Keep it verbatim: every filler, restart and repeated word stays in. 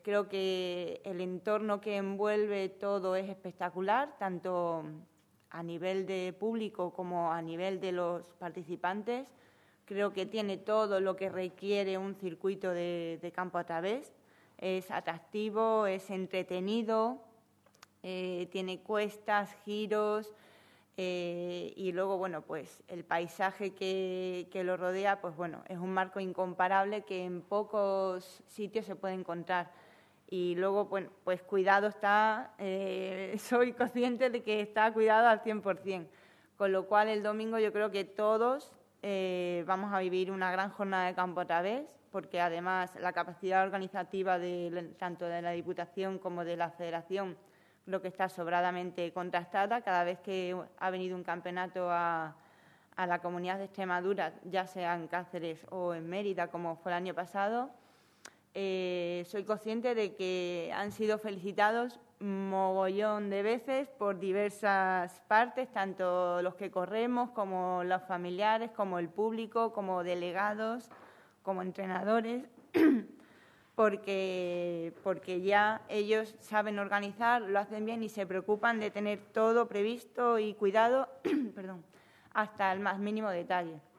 Creo que el entorno que envuelve todo es espectacular, tanto a nivel de público como a nivel de los participantes. Creo que tiene todo lo que requiere un circuito de, de campo a través. Es atractivo, es entretenido, eh, tiene cuestas, giros, eh, y luego, bueno, pues el paisaje que, que lo rodea, pues bueno, es un marco incomparable que en pocos sitios se puede encontrar. Y luego, bueno, pues cuidado está, eh, soy consciente de que está cuidado al cien por cien, con lo cual el domingo yo creo que todos eh, vamos a vivir una gran jornada de campo otra vez, porque además la capacidad organizativa de, tanto de la Diputación como de la Federación creo que está sobradamente contrastada. Cada vez que ha venido un campeonato a, a la Comunidad de Extremadura, ya sea en Cáceres o en Mérida, como fue el año pasado, eh, soy consciente de que han sido felicitados mogollón de veces por diversas partes, tanto los que corremos como los familiares, como el público, como delegados, como entrenadores, porque, porque ya ellos saben organizar, lo hacen bien y se preocupan de tener todo previsto y cuidado perdón, hasta el más mínimo detalle.